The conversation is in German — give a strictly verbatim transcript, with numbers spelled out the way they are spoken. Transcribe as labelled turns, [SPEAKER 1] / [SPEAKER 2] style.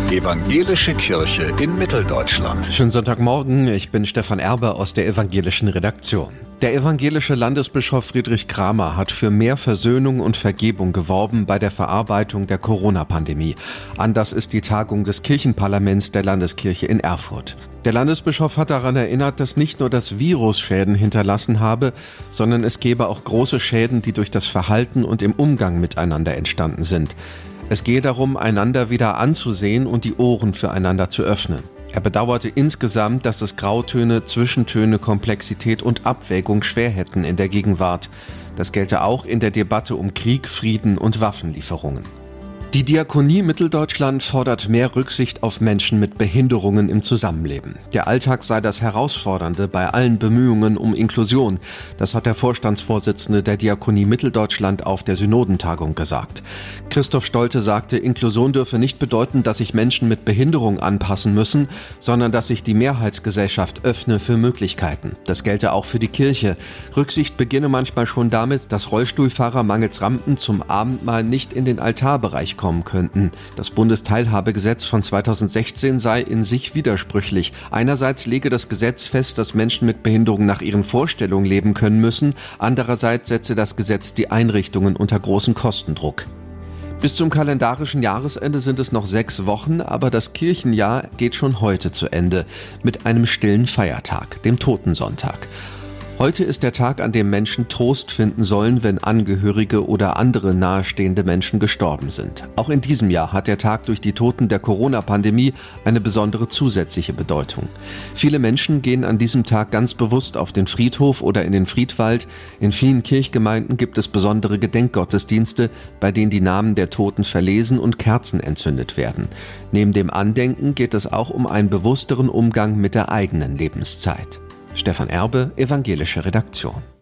[SPEAKER 1] Evangelische Kirche in Mitteldeutschland.
[SPEAKER 2] Schönen Sonntagmorgen, ich bin Stefan Erbe aus der evangelischen Redaktion. Der evangelische Landesbischof Friedrich Kramer hat für mehr Versöhnung und Vergebung geworben bei der Verarbeitung der Corona-Pandemie. Anlass ist die Tagung des Kirchenparlaments der Landeskirche in Erfurt. Der Landesbischof hat daran erinnert, dass nicht nur das Virus Schäden hinterlassen habe, sondern es gebe auch große Schäden, die durch das Verhalten und im Umgang miteinander entstanden sind. Es gehe darum, einander wieder anzusehen und die Ohren füreinander zu öffnen. Er bedauerte insgesamt, dass es Grautöne, Zwischentöne, Komplexität und Abwägung schwer hätten in der Gegenwart. Das gelte auch in der Debatte um Krieg, Frieden und Waffenlieferungen. Die Diakonie Mitteldeutschland fordert mehr Rücksicht auf Menschen mit Behinderungen im Zusammenleben. Der Alltag sei das Herausfordernde bei allen Bemühungen um Inklusion. Das hat der Vorstandsvorsitzende der Diakonie Mitteldeutschland auf der Synodentagung gesagt. Christoph Stolte sagte, Inklusion dürfe nicht bedeuten, dass sich Menschen mit Behinderung anpassen müssen, sondern dass sich die Mehrheitsgesellschaft öffne für Möglichkeiten. Das gelte auch für die Kirche. Rücksicht beginne manchmal schon damit, dass Rollstuhlfahrer mangels Rampen zum Abendmahl nicht in den Altarbereich kommen könnten. Das Bundesteilhabegesetz von zweitausendsechzehn sei in sich widersprüchlich. Einerseits lege das Gesetz fest, dass Menschen mit Behinderung nach ihren Vorstellungen leben können müssen. Andererseits setze das Gesetz die Einrichtungen unter großen Kostendruck. Bis zum kalendarischen Jahresende sind es noch sechs Wochen, aber das Kirchenjahr geht schon heute zu Ende mit einem stillen Feiertag, dem Totensonntag. Heute ist der Tag, an dem Menschen Trost finden sollen, wenn Angehörige oder andere nahestehende Menschen gestorben sind. Auch in diesem Jahr hat der Tag durch die Toten der Corona-Pandemie eine besondere zusätzliche Bedeutung. Viele Menschen gehen an diesem Tag ganz bewusst auf den Friedhof oder in den Friedwald. In vielen Kirchgemeinden gibt es besondere Gedenkgottesdienste, bei denen die Namen der Toten verlesen und Kerzen entzündet werden. Neben dem Andenken geht es auch um einen bewussteren Umgang mit der eigenen Lebenszeit. Stefan Erbe, evangelische Redaktion.